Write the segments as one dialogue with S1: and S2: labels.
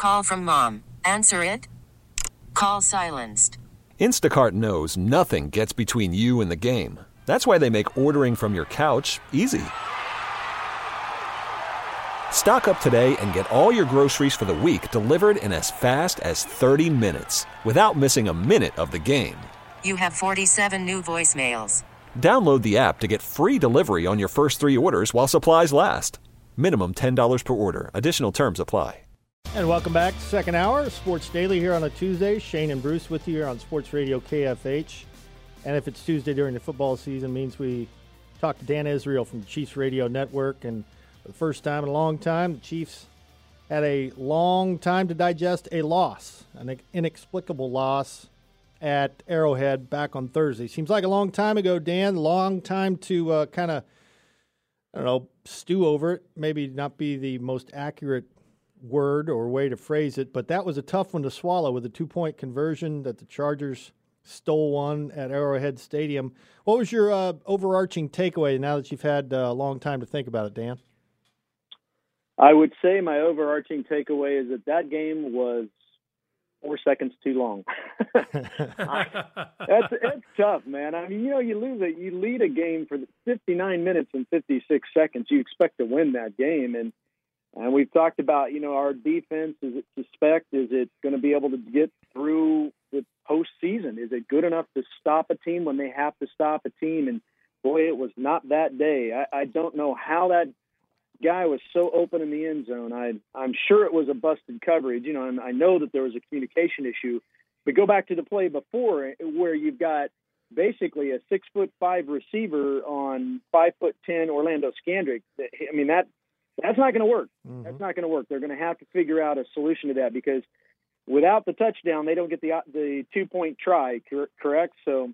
S1: Call from mom. Answer it. Call silenced.
S2: Instacart knows nothing gets between you and the game. That's why they make ordering from your couch easy. Stock up today and get all your groceries for the week delivered in as fast as 30 minutes without missing a minute of the game.
S1: You have 47 new voicemails.
S2: Download the app to get free delivery on your first 3 orders while supplies last. Minimum $10 per order. Additional terms apply.
S3: And welcome back. Second hour, Sports Daily here on a Tuesday. Shane and Bruce with you here on Sports Radio KFH. And if it's Tuesday during the football season, means we talk to Dan Israel from the Chiefs Radio Network. And for the first time in a long time, the Chiefs had a long time to digest a loss, an inexplicable loss at Arrowhead back on Thursday. Seems like a long time ago, Dan. Long time to kind of, stew over it. Maybe not be the most accurate word or way to phrase it, but that was a tough one to swallow with a 2-point conversion that the Chargers stole one at Arrowhead Stadium. What was your overarching takeaway now that you've had a long time to think about it, Dan?
S4: I would say my overarching takeaway is that game was 4 seconds too long. That's tough, man. I mean, you lead a game for 59 minutes and 56 seconds. You expect to win that game, and we've talked about, our defense. Is it suspect? Is it going to be able to get through the postseason? Is it good enough to stop a team when they have to stop a team? And boy, it was not that day. I don't know how that guy was so open in the end zone. I'm sure it was a busted coverage, and I know that there was a communication issue. But go back to the play before where you've got basically a 6'5" receiver on 5'10" Orlando Scandrick. I mean, that's not going to work. Mm-hmm. That's not going to work. They're going to have to figure out a solution to that because without the touchdown, they don't get the 2-point try, correct? So,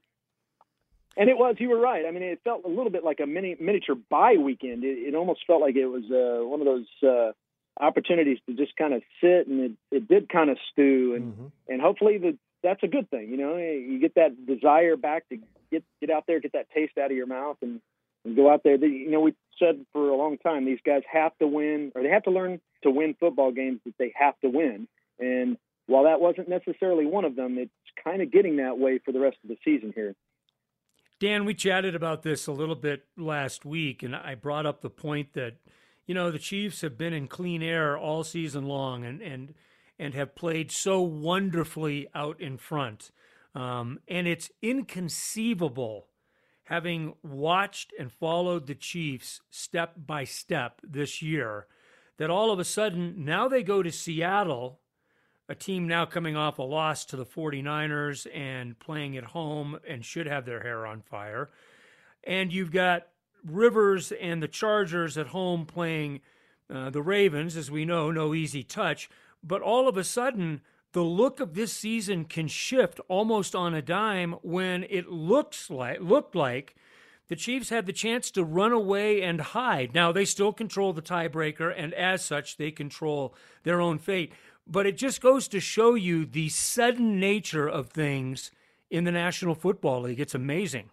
S4: and you were right. I mean, it felt a little bit like a miniature bye weekend. It almost felt like it was one of those opportunities to just kind of sit, and it did kind of stew, and hopefully that's a good thing. You get that desire back to get out there, get that taste out of your mouth, and go out there. We said for a long time, these guys have to win, or they have to learn to win football games that they have to win. And while that wasn't necessarily one of them, it's kind of getting that way for the rest of the season here.
S5: Dan, we chatted about this a little bit last week, and I brought up the point that, the Chiefs have been in clean air all season long and have played so wonderfully out in front. And it's inconceivable, having watched and followed the Chiefs step by step this year, that all of a sudden now they go to Seattle, a team now coming off a loss to the 49ers and playing at home and should have their hair on fire. And you've got Rivers and the Chargers at home playing the Ravens, as we know, no easy touch. But all of a sudden, the look of this season can shift almost on a dime when it looked like the Chiefs had the chance to run away and hide. Now, they still control the tiebreaker, and as such, they control their own fate. But it just goes to show you the sudden nature of things in the National Football League. It's amazing.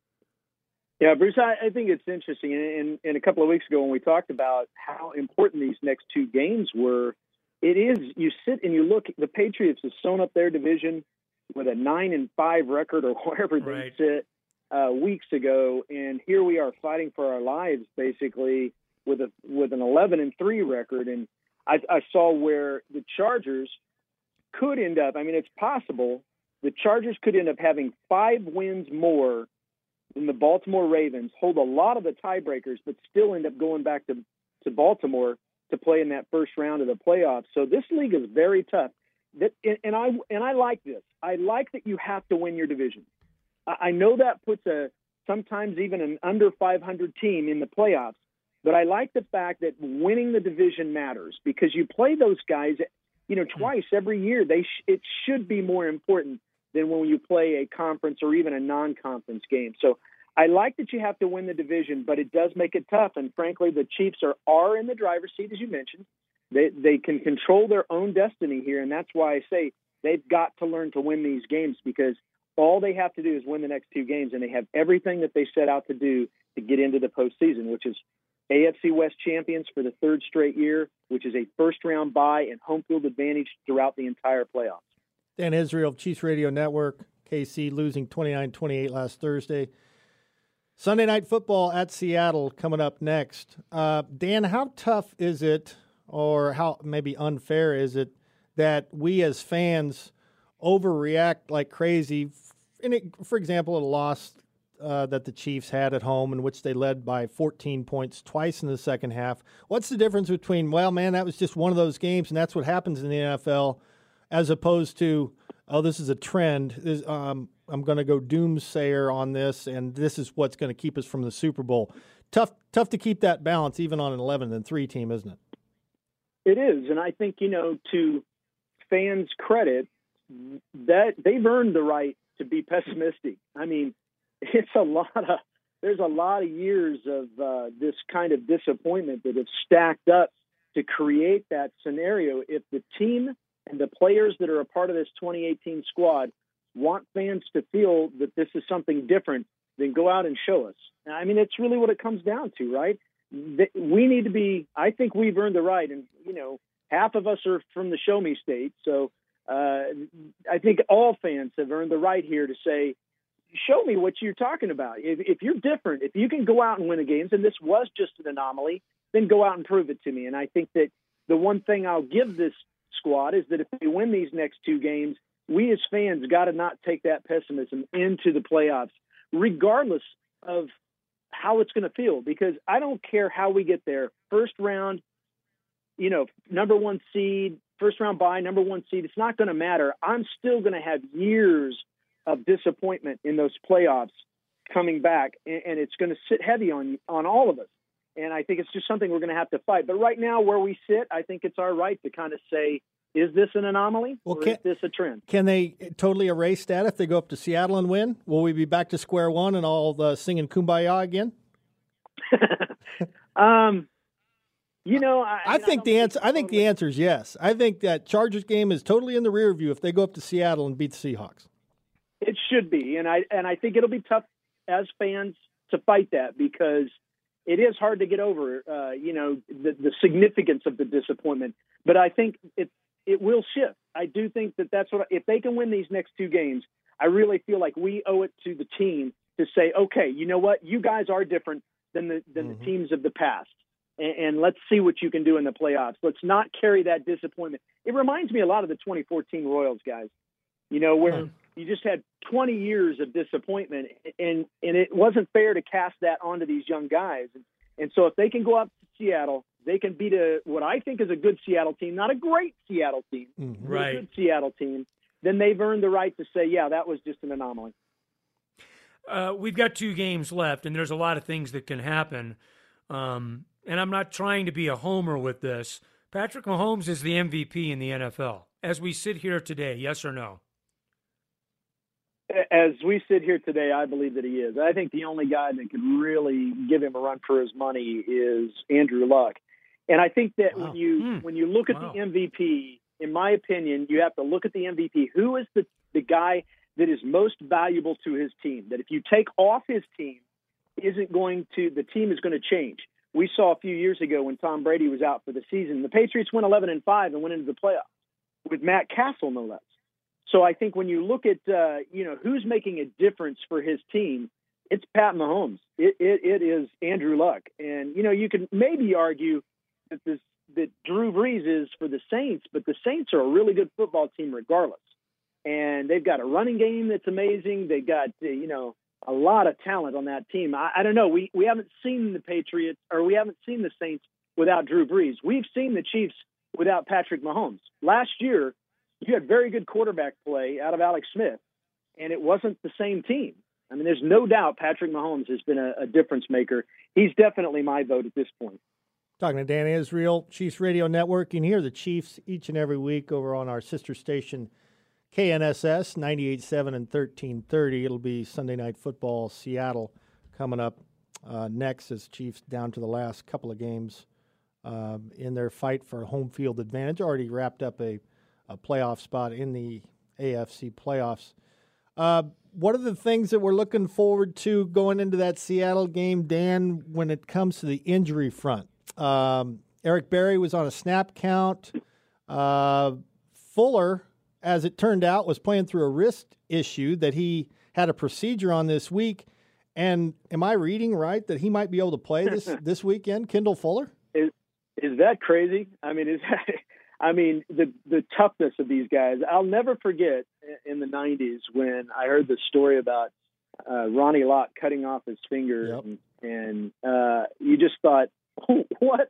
S4: Yeah, Bruce, I think it's interesting. And a couple of weeks ago when we talked about how important these next 2 games were, it is, you sit and you look, the Patriots have sewn up their division with a 9-5 record or wherever they sit weeks ago. And here we are fighting for our lives, basically, with an 11-3 record. And I saw where the Chargers could end up, it's possible, the Chargers could end up having 5 wins more than the Baltimore Ravens, hold a lot of the tiebreakers, but still end up going back to Baltimore to play in that first round of the playoffs. So this league is very tough. And I like this. I like that you have to win your division. I know that puts sometimes even an under 500 team in the playoffs, but I like the fact that winning the division matters because you play those guys, twice every year. It should be more important than when you play a conference or even a non-conference game. So I like that you have to win the division, but it does make it tough. And frankly, the Chiefs are in the driver's seat, as you mentioned. They can control their own destiny here, and that's why I say they've got to learn to win these games because all they have to do is win the next 2 games, and they have everything that they set out to do to get into the postseason, which is AFC West champions for the third straight year, which is a first-round bye and home field advantage throughout the entire playoffs.
S3: Dan Israel, Chiefs Radio Network, KC losing 29-28 last Thursday. Sunday Night Football at Seattle coming up next. Dan, how tough is it, or how maybe unfair is it, that we as fans overreact like crazy? For example, a loss that the Chiefs had at home in which they led by 14 points twice in the second half. What's the difference between, well, man, that was just one of those games and that's what happens in the NFL, as opposed to, oh, this is a trend. I'm going to go doomsayer on this, and this is what's going to keep us from the Super Bowl. Tough to keep that balance even on an 11-3 team, isn't it?
S4: It is, and I think, to fans' credit, that they've earned the right to be pessimistic. I mean, there's a lot of years of this kind of disappointment that have stacked up to create that scenario. If the team and the players that are a part of this 2018 squad want fans to feel that this is something different, then go out and show us. I mean, it's really what it comes down to, right? We need to be, I think we've earned the right. And, half of us are from the show me state. So I think all fans have earned the right here to say, show me what you're talking about. If you're different, if you can go out and win the games, and this was just an anomaly, then go out and prove it to me. And I think that the one thing I'll give this squad is that if they win these next two games, we as fans got to not take that pessimism into the playoffs, regardless of how it's going to feel, because I don't care how we get there. First round, number one seed, first round bye, number one seed, it's not going to matter. I'm still going to have years of disappointment in those playoffs coming back, and it's going to sit heavy on all of us. And I think it's just something we're going to have to fight. But right now, where we sit, I think it's our right to kind of say, is this an anomaly, or is this a trend? Can
S3: they totally erase that if they go up to Seattle and win? Will we be back to square one and all the singing Kumbaya again? I think the answer is yes. I think that Chargers game is totally in the rear view if they go up to Seattle and beat the Seahawks.
S4: It should be, and I think it'll be tough as fans to fight that, because it is hard to get over, the significance of the disappointment. But I think it will shift. I do think that's what, if they can win these next two games, I really feel like we owe it to the team to say, okay, you know what, you guys are different than the teams of the past, and let's see what you can do in the playoffs. Let's not carry that disappointment. It reminds me a lot of the 2014 Royals guys, where you just had 20 years of disappointment, and it wasn't fair to cast that onto these young guys. And so if they can go up to Seattle, they can beat what I think is a good Seattle team, not a great Seattle team,
S5: right,
S4: a good Seattle team, then they've earned the right to say, yeah, that was just an anomaly.
S5: We've got two games left, and there's a lot of things that can happen. And I'm not trying to be a homer with this. Patrick Mahomes is the MVP in the NFL as we sit here today, yes or no?
S4: As we sit here today, I believe that he is. I think the only guy that could really give him a run for his money is Andrew Luck. And I think that when you look at the MVP, in my opinion, you have to look at the MVP. Who is the guy that is most valuable to his team? That if you take off his team, the team is going to change. We saw a few years ago when Tom Brady was out for the season, the Patriots went 11-5 and went into the playoffs with Matt Castle, no less. So I think when you look at, who's making a difference for his team, it's Pat Mahomes. It is Andrew Luck. And, you can maybe argue that Drew Brees is for the Saints, but the Saints are a really good football team regardless. And they've got a running game that's amazing. They got, a lot of talent on that team. I don't know. We haven't seen the Patriots, or we haven't seen the Saints without Drew Brees. We've seen the Chiefs without Patrick Mahomes. Last year, you had very good quarterback play out of Alex Smith, and it wasn't the same team. I mean, there's no doubt Patrick Mahomes has been a difference maker. He's definitely my vote at this point.
S3: Talking to Dan Israel, Chiefs Radio Network. You can hear the Chiefs each and every week over on our sister station, KNSS, 98.7 and 1330. It'll be Sunday Night Football, Seattle, coming up next as Chiefs down to the last couple of games in their fight for home field advantage. Already wrapped up a playoff spot in the AFC playoffs. What are the things that we're looking forward to going into that Seattle game, Dan, when it comes to the injury front? Eric Berry was on a snap count. Fuller, as it turned out, was playing through a wrist issue that he had a procedure on this week. And am I reading right that he might be able to play this weekend, Kendall Fuller?
S4: Is that crazy? I mean, the toughness of these guys. I'll never forget in the 90s when I heard the story about Ronnie Lott cutting off his finger, and you just thought, what?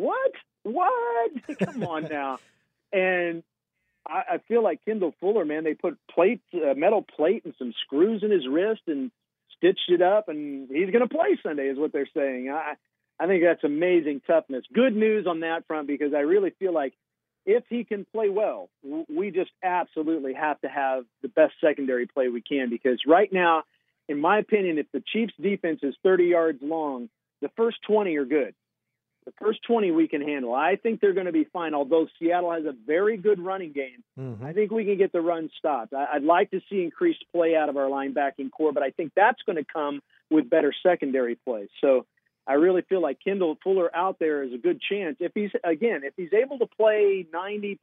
S4: Come on now. And I feel like Kendall Fuller, man, they put a metal plate and some screws in his wrist and stitched it up, and he's going to play Sunday is what they're saying. I think that's amazing toughness. Good news on that front, because I really feel like if he can play well, we just absolutely have to have the best secondary play we can, because right now, in my opinion, if the Chiefs defense is 30 yards long, the first 20 are good. The first 20 we can handle. I think they're going to be fine, although Seattle has a very good running game. Mm-hmm. I think we can get the run stopped. I'd like to see increased play out of our linebacking core, but I think that's going to come with better secondary play. So I really feel like Kendall Fuller out there is a good chance. If he's able to play 90+%,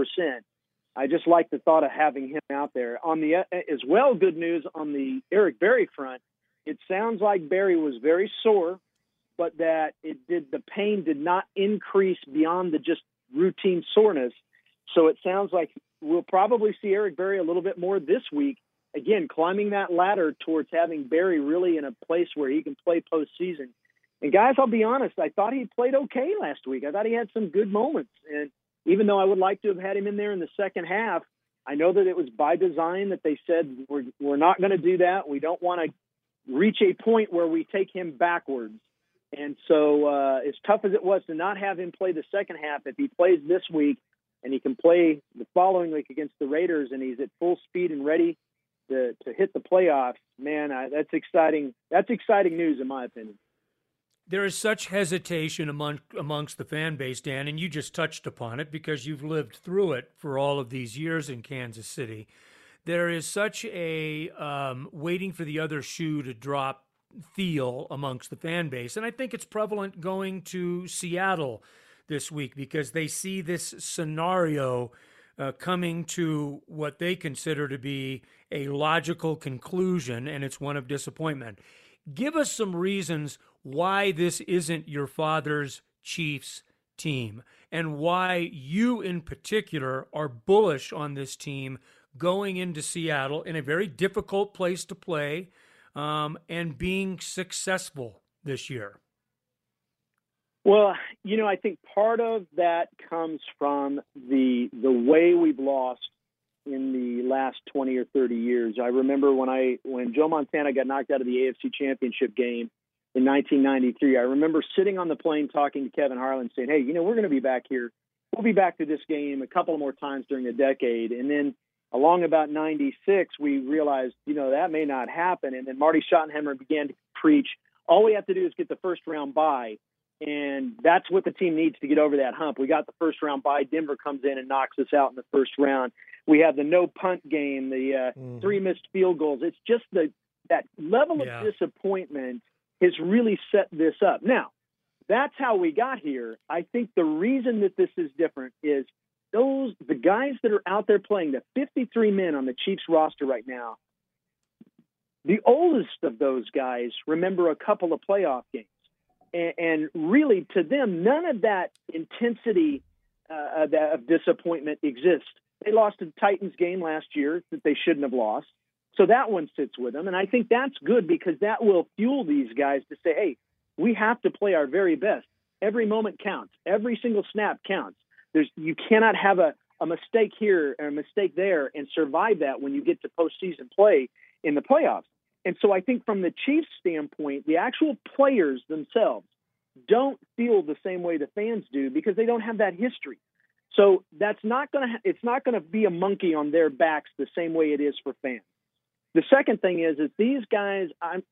S4: I just like the thought of having him out there. On the as well, good news on the Eric Berry front. It sounds like Berry was very sore, but that the pain did not increase beyond the just routine soreness. So it sounds like we'll probably see Eric Berry a little bit more this week. Again, climbing that ladder towards having Berry really in a place where he can play postseason. And guys, I'll be honest, I thought he played okay last week. I thought he had some good moments. And even though I would like to have had him in there in the second half, I know that it was by design that they said we're not going to do that. We don't want to reach a point where we take him backwards. And so as tough as it was to not have him play the second half, if he plays this week and he can play the following week against the Raiders and he's at full speed and ready to hit the playoffs, man, that's exciting. That's exciting news in my opinion.
S5: There is such hesitation amongst the fan base, Dan, and you just touched upon it because you've lived through it for all of these years in Kansas City. There is such a waiting for the other shoe to drop feel amongst the fan base. And I think it's prevalent going to Seattle this week because they see this scenario coming to what they consider to be a logical conclusion, and it's one of disappointment. Give us some reasons why this isn't your father's Chiefs team and why you in particular are bullish on this team going into Seattle in a very difficult place to play and being successful this year.
S4: Well, I think part of that comes from the way we've lost in the last 20 or 30 years. I remember when Joe Montana got knocked out of the AFC Championship game in 1993, I remember sitting on the plane talking to Kevin Harlan saying, hey, we're going to be back here. We'll be back to this game a couple more times during the decade. And then along about 96, we realized, that may not happen. And then Marty Schottenheimer began to preach, all we have to do is get the first round bye. And that's what the team needs to get over that hump. We got the first round bye. Denver comes in and knocks us out in the first round. We have the no punt game, the 3 missed field goals. It's just that level of disappointment has really set this up. Now, that's how we got here. I think the reason that this is different is the guys that are out there playing, the 53 men on the Chiefs roster right now, the oldest of those guys remember a couple of playoff games. And really, to them, none of that intensity of disappointment exists. They lost to the Titans game last year that they shouldn't have lost. So that one sits with them. And I think that's good because that will fuel these guys to say, hey, we have to play our very best. Every moment counts. Every single snap counts. You cannot have a mistake here or a mistake there and survive that when you get to postseason play in the playoffs. And so I think from the Chiefs standpoint, the actual players themselves don't feel the same way the fans do because they don't have that history. So it's not going to be a monkey on their backs the same way it is for fans. The second thing is these guys, I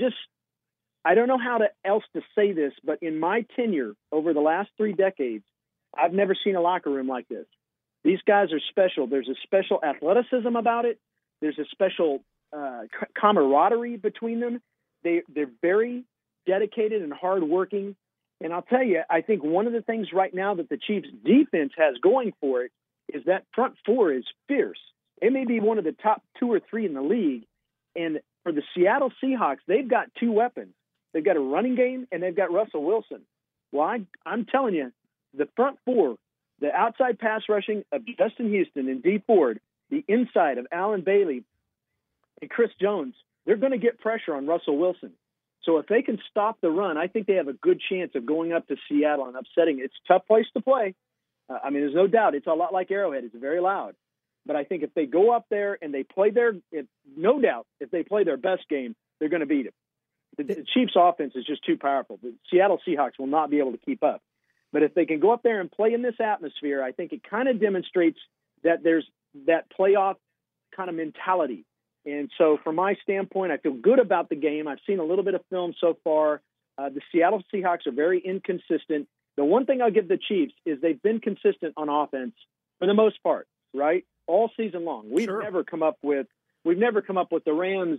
S4: don't know how else to say this, but in my tenure over the last 3 decades, I've never seen a locker room like this. These guys are special. There's a special athleticism about it. There's a special camaraderie between them. They're very dedicated and hardworking. And I'll tell you, I think one of the things right now that the Chiefs defense has going for it is that front four is fierce. It may be one of the top 2 or 3 in the league. And for the Seattle Seahawks, they've got 2 weapons. They've got a running game and they've got Russell Wilson. Well, I'm telling you, the front four, the outside pass rushing of Justin Houston and Dee Ford, the inside of Allen Bailey and Chris Jones, they're going to get pressure on Russell Wilson. So if they can stop the run, I think they have a good chance of going up to Seattle and upsetting it. It's a tough place to play. There's no doubt. It's a lot like Arrowhead. It's very loud. But I think if they go up there and they play no doubt, if they play their best game, they're going to beat it. The Chiefs' offense is just too powerful. The Seattle Seahawks will not be able to keep up. But if they can go up there and play in this atmosphere, I think it kind of demonstrates that there's that playoff kind of mentality. And so from my standpoint, I feel good about the game. I've seen a little bit of film so far. The Seattle Seahawks are very inconsistent. The one thing I'll give the Chiefs is they've been consistent on offense for the most part, right? All season long. We've never come up with the Rams,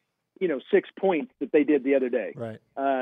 S4: 6 points that they did the other day.
S3: Right.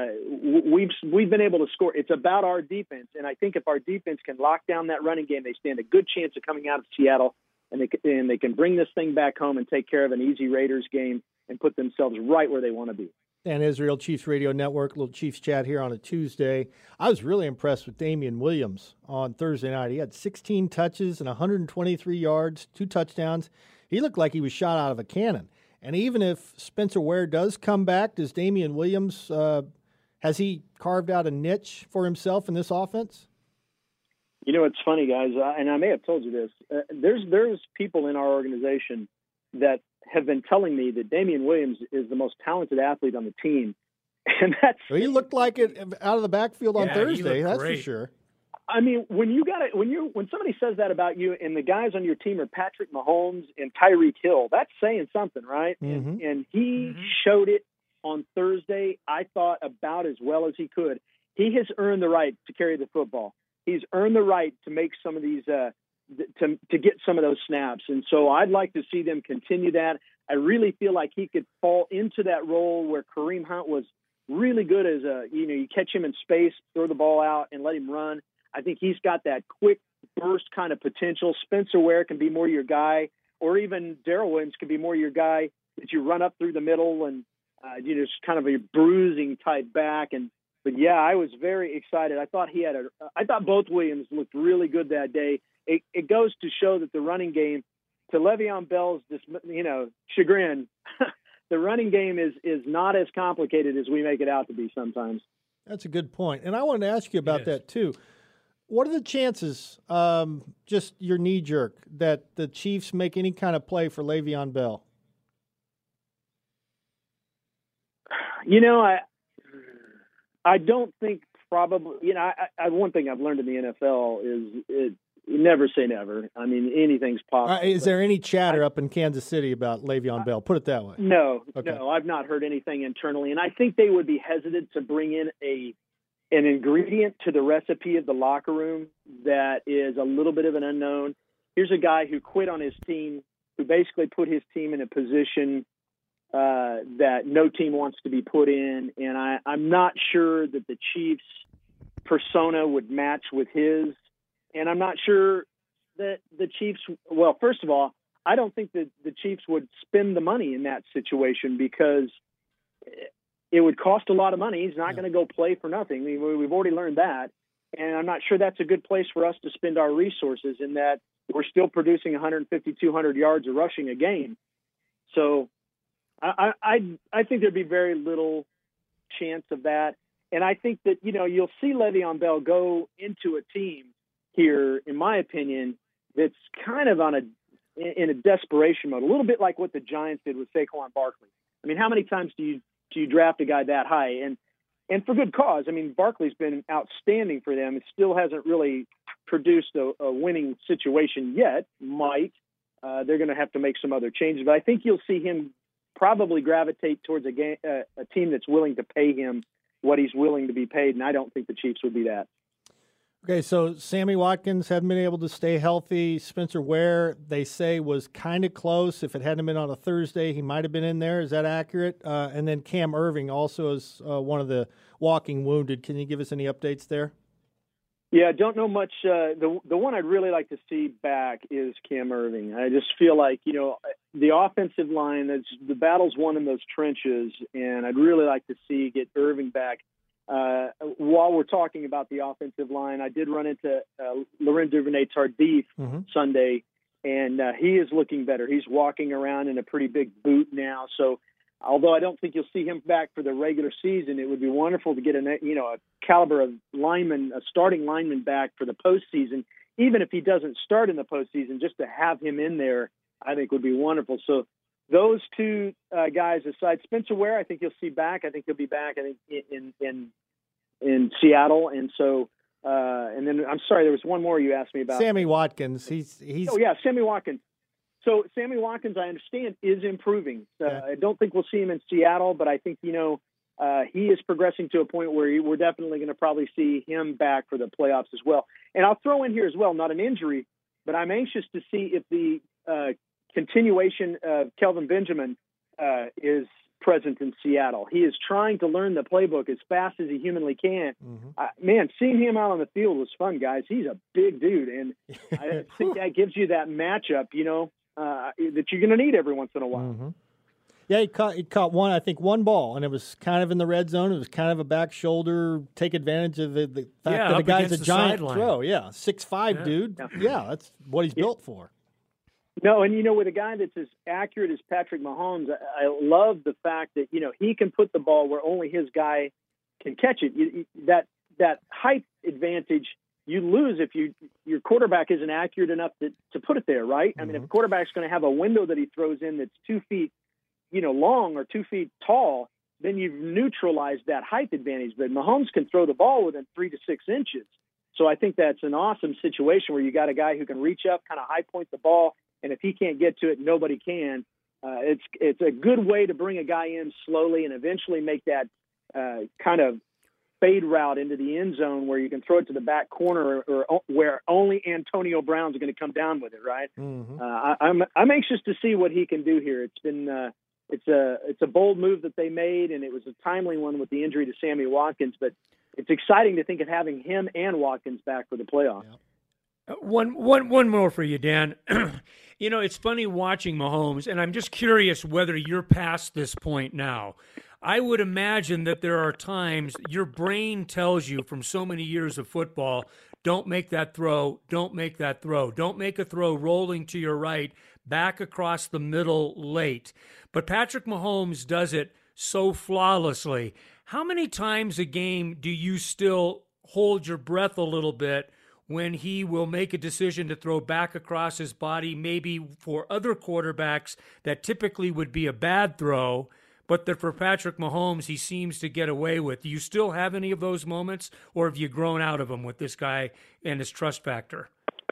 S4: We've been able to score. It's about our defense, and I think if our defense can lock down that running game, they stand a good chance of coming out of Seattle, and they can bring this thing back home and take care of an easy Raiders game and put themselves right where they want to be.
S3: Dan Israel, Chiefs Radio Network, little Chiefs chat here on a Tuesday. I was really impressed with Damian Williams on Thursday night. He had 16 touches and 123 yards, 2 touchdowns. He looked like he was shot out of a cannon. And even if Spencer Ware does come back, does Damian Williams, has he carved out a niche for himself in this offense?
S4: It's funny, guys, and I may have told you this. There's people in our organization that have been telling me that Damian Williams is the most talented athlete on the team. And
S3: well, he looked like it out of the backfield on Thursday, that's
S5: great.
S3: for sure.
S4: I mean, when somebody says that about you and the guys on your team are Patrick Mahomes and Tyreek Hill, that's saying something, right?
S3: Mm-hmm.
S4: And he showed it on Thursday, I thought, about as well as he could. He has earned the right to carry the football. He's earned the right to make some of these to get some of those snaps. And so I'd like to see them continue that. I really feel like he could fall into that role where Kareem Hunt was really good as you catch him in space, throw the ball out and let him run. I think he's got that quick burst kind of potential. Spencer Ware can be more your guy, or even Darrell Williams can be more your guy that you run up through the middle and just kind of a bruising type back. But yeah, I was very excited. I thought both Williams looked really good that day. It goes to show that the running game, to Le'Veon Bell's chagrin, the running game is not as complicated as we make it out to be sometimes.
S3: That's a good point. And I wanted to ask you about that too. What are the chances, just your knee jerk, that the Chiefs make any kind of play for Le'Veon Bell?
S4: I don't think probably, one thing I've learned in the NFL is never say never. I mean, anything's possible.
S3: Is there any chatter up in Kansas City about Le'Veon Bell? Put it that way.
S4: No, I've not heard anything internally. And I think they would be hesitant to bring in an ingredient to the recipe of the locker room that is a little bit of an unknown. Here's a guy who quit on his team, who basically put his team in a position that no team wants to be put in. And I'm not sure that the Chiefs' persona would match with his. And I'm not sure that the Chiefs, well, first of all, I don't think that the Chiefs would spend the money in that situation because it would cost a lot of money. He's not going to go play for nothing. We've already learned that. And I'm not sure that's a good place for us to spend our resources in that we're still producing 150, 200 yards of rushing a game. So I think there'd be very little chance of that. And I think that, you'll see Le'Veon Bell go into a team here, in my opinion, that's kind of in a desperation mode, a little bit like what the Giants did with Saquon Barkley. I mean, how many times do you draft a guy that high? And for good cause. I mean, Barkley's been outstanding for them. It still hasn't really produced a winning situation yet. They're going to have to make some other changes, but I think you'll see him probably gravitate towards a team that's willing to pay him what he's willing to be paid, and I don't think the Chiefs would be that.
S3: Okay, so Sammy Watkins hadn't been able to stay healthy. Spencer Ware, they say, was kind of close. If it hadn't been on a Thursday, he might have been in there. Is that accurate? And then Cam Irving also is one of the walking wounded. Can you give us any updates there?
S4: Yeah, I don't know much. The one I'd really like to see back is Cam Irving. I just feel like, the offensive line, the battle's won in those trenches, and I'd really like to get Irving back. While we're talking about the offensive line, I did run into Laurent Duvernay-Tardif Sunday, and he is looking better. He's walking around in a pretty big boot now. So although I don't think you'll see him back for the regular season, it would be wonderful to get a caliber of lineman, a starting lineman back for the postseason. Even if he doesn't start in the postseason, just to have him in there, I think would be wonderful. So those two guys aside, Spencer Ware, I think you'll see back. I think he'll be back. I think in Seattle, and so and then I'm sorry, there was one more you asked me about.
S3: Sammy Watkins. He's.
S4: Oh yeah, Sammy Watkins. So Sammy Watkins, I understand, is improving. I don't think we'll see him in Seattle, but I think he is progressing to a point where we're definitely going to probably see him back for the playoffs as well. And I'll throw in here as well, not an injury, but I'm anxious to see if the continuation of Kelvin Benjamin is present in Seattle. He is trying to learn the playbook as fast as he humanly can. Man, seeing him out on the field was fun, guys. He's a big dude, and I think that gives you that matchup, that you're going to need every once in a while.
S3: Yeah, he caught one ball, and it was kind of in the red zone. It was kind of a back shoulder, take advantage of the fact that the guy's a giant throw. Yeah, 6'5", dude. Yeah, that's what he's built for.
S4: No, and with a guy that's as accurate as Patrick Mahomes, I love the fact that he can put the ball where only his guy can catch it. That height advantage you lose if your quarterback isn't accurate enough to put it there, right? I mean, if a quarterback's going to have a window that he throws in that's 2 feet, long or 2 feet tall, then you've neutralized that height advantage. But Mahomes can throw the ball within 3 to 6 inches. So I think that's an awesome situation where you got a guy who can reach up, kind of high point the ball. And if he can't get to it, nobody can. It's a good way to bring a guy in slowly and eventually make that kind of fade route into the end zone where you can throw it to the back corner or where only Antonio Brown's going to come down with it, right? I'm anxious to see what he can do here. It's been it's a bold move that they made, and it was a timely one with the injury to Sammy Watkins. But it's exciting to think of having him and Watkins back for the playoffs.
S5: One more for you, Dan. It's funny watching Mahomes, and I'm just curious whether you're past this point now. I would imagine that there are times your brain tells you from so many years of football, don't make that throw, don't make that throw, don't make a throw rolling to your right, back across the middle late. But Patrick Mahomes does it so flawlessly. How many times a game do you still hold your breath a little bit when he will make a decision to throw back across his body, maybe for other quarterbacks that typically would be a bad throw, but that for Patrick Mahomes he seems to get away with? Do you still have any of those moments, or have you grown out of them with this guy and his trust factor?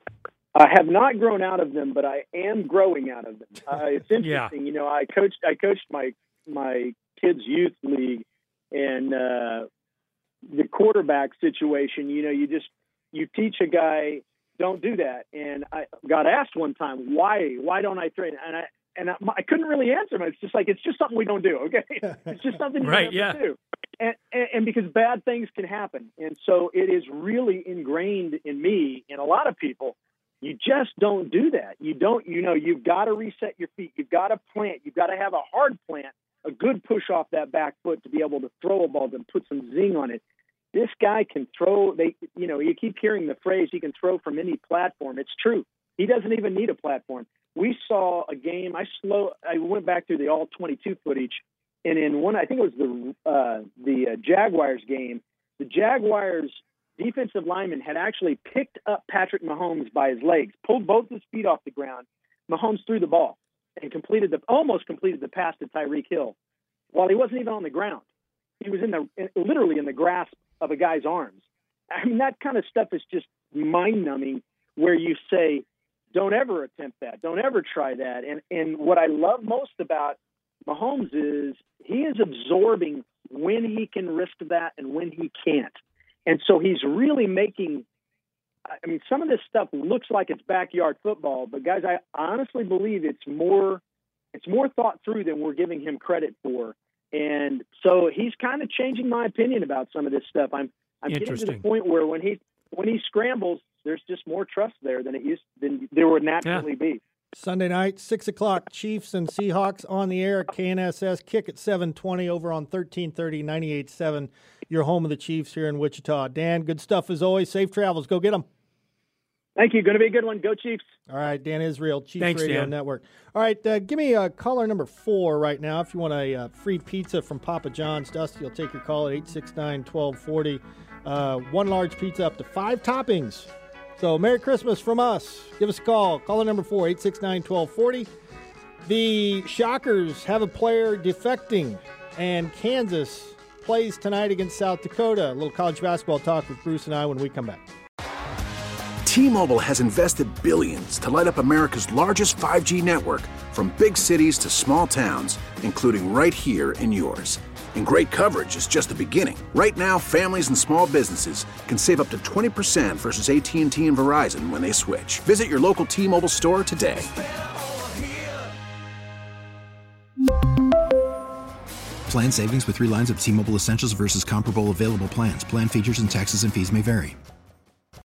S4: I have not grown out of them, but I am growing out of them. It's interesting. I coached my kids' youth league, and the quarterback situation, you teach a guy, don't do that. And I got asked one time, why don't I train? And I couldn't really answer him. It's just something we don't do. Okay. It's just something you don't do. And because bad things can happen. And so it is really ingrained in me and a lot of people. You just don't do that. You don't, you've got to reset your feet. You've got to plant. You've got to have a hard plant, a good push off that back foot to be able to throw a ball and put some zing on it. This guy can throw. You keep hearing the phrase, he can throw from any platform. It's true. He doesn't even need a platform. We saw a game. I went back through the all 22 footage, and in one, I think it was the Jaguars game. The Jaguars defensive lineman had actually picked up Patrick Mahomes by his legs, pulled both his feet off the ground. Mahomes threw the ball and almost completed the pass to Tyreek Hill while he wasn't even on the ground. He was literally in the grasp of a guy's arms. I mean, that kind of stuff is just mind-numbing, where you say, don't ever attempt that. Don't ever try that. And what I love most about Mahomes is he is absorbing when he can risk that and when he can't. And so he's really making I mean, some of this stuff looks like it's backyard football, but guys, I honestly believe it's more thought through than we're giving him credit for. And so he's kind of changing my opinion about some of this stuff. I'm getting to the point where when he scrambles, there's just more trust there than there would naturally be.
S3: Sunday night, 6 o'clock, Chiefs and Seahawks on the air at KNSS. Kick at 7:20 over on 1330 98.7. Your home of the Chiefs here in Wichita. Dan, good stuff as always. Safe travels. Go get them.
S4: Thank you. Going to be a good one. Go Chiefs.
S3: All right, Dan Israel, Chiefs
S5: Thanks,
S3: Radio
S5: Dan.
S3: Network. All right, give me caller number 4 right now. If you want a free pizza from Papa John's, Dusty will take your call at 869-1240. One large pizza up to 5 toppings. So Merry Christmas from us. Give us a call. Caller number 4, 869-1240. The Shockers have a player defecting, and Kansas plays tonight against South Dakota. A little college basketball talk with Bruce and I when we come back.
S6: T-Mobile has invested billions to light up America's largest 5G network, from big cities to small towns, including right here in yours. And great coverage is just the beginning. Right now, families and small businesses can save up to 20% versus AT&T and Verizon when they switch. Visit your local T-Mobile store today.
S7: Plan savings with 3 lines of T-Mobile Essentials versus comparable available plans. Plan features and taxes and fees may vary.